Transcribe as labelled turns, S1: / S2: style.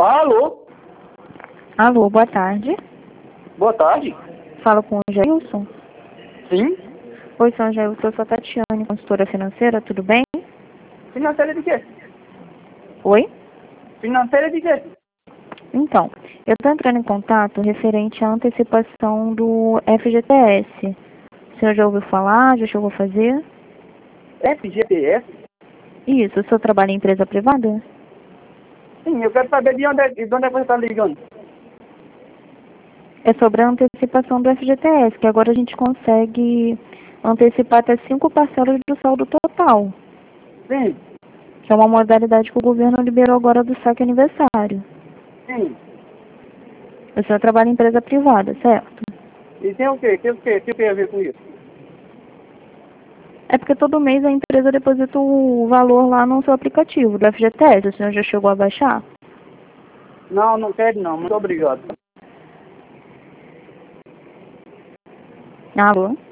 S1: Alô?
S2: Alô, boa tarde.
S1: Boa tarde.
S2: Falo com o Jailson.
S1: Sim?
S2: Oi, São Jailson, eu sou a Tatiane, consultora financeira, tudo bem?
S1: Financeira de quê?
S2: Oi?
S1: Financeira de quê?
S2: Então, eu estou entrando em contato referente à antecipação do FGTS. O senhor já ouviu falar? Já chegou a fazer?
S1: FGTS?
S2: Isso, o senhor trabalha em empresa privada?
S1: Sim, eu quero saber de onde é que você está ligando.
S2: É sobre a antecipação do FGTS, que agora a gente consegue antecipar até 5 parcelas do saldo total,
S1: Sim,
S2: que é uma modalidade que o governo liberou agora do saque aniversário.
S1: sim.
S2: O senhor trabalha em empresa privada, certo?
S1: E tem o quê? Que tem a ver com isso?
S2: É porque todo mês a empresa deposita o valor lá no seu aplicativo do FGTS. O senhor já chegou a baixar?
S1: Não, não quero não. Muito obrigado.
S2: Alô?